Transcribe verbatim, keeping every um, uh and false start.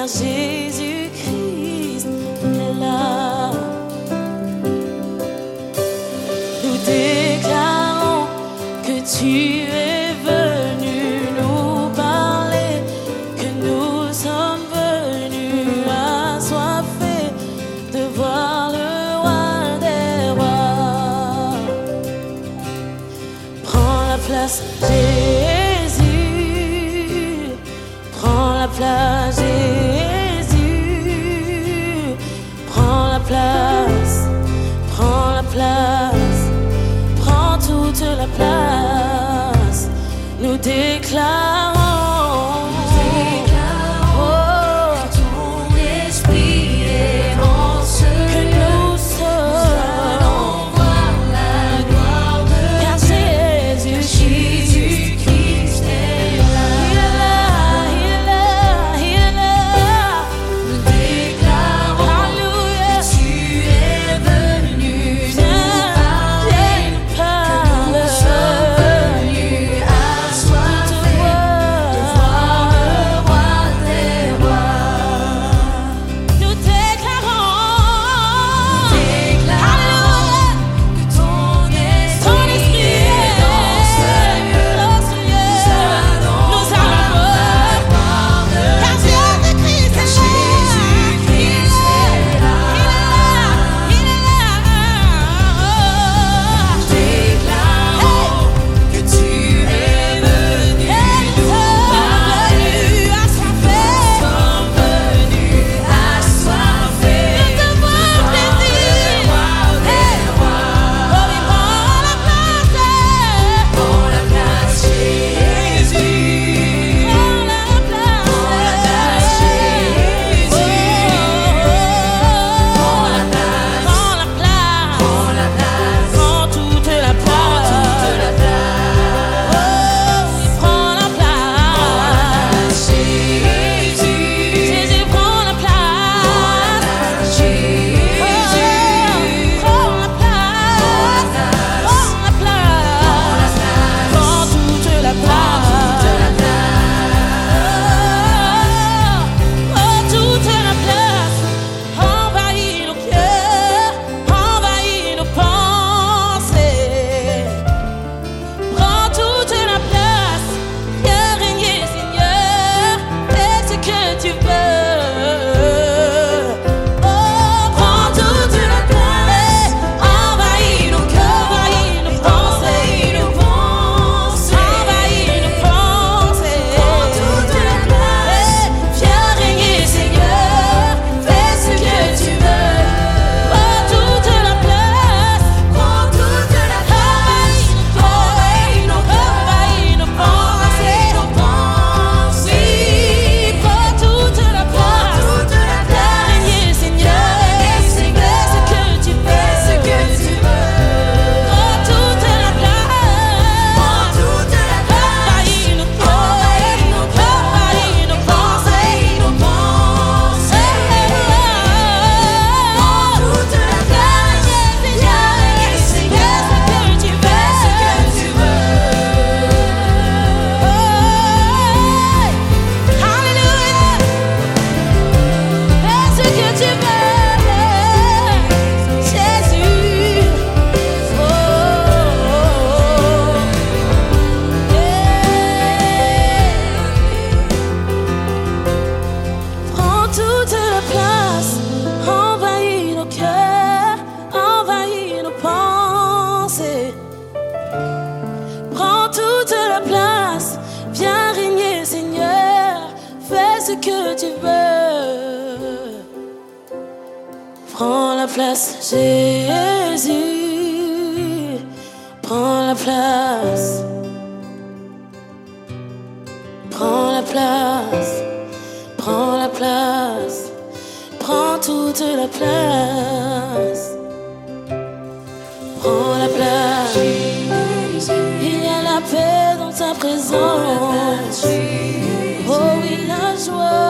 car Jésus-Christ est là. Nous déclarons que tu es venu nous parler, que nous sommes venus assoiffés de voir le roi des rois. Prends la place, Jésus. Prends la place, Jésus. Prends la place, prends la place, prends toute la place. Nous déclarons, prends la place, Jésus. Prends la place. Prends la place. Prends la place. Prends toute la place. Prends la place. Il y a la paix dans ta présence. Oh oui, la joie.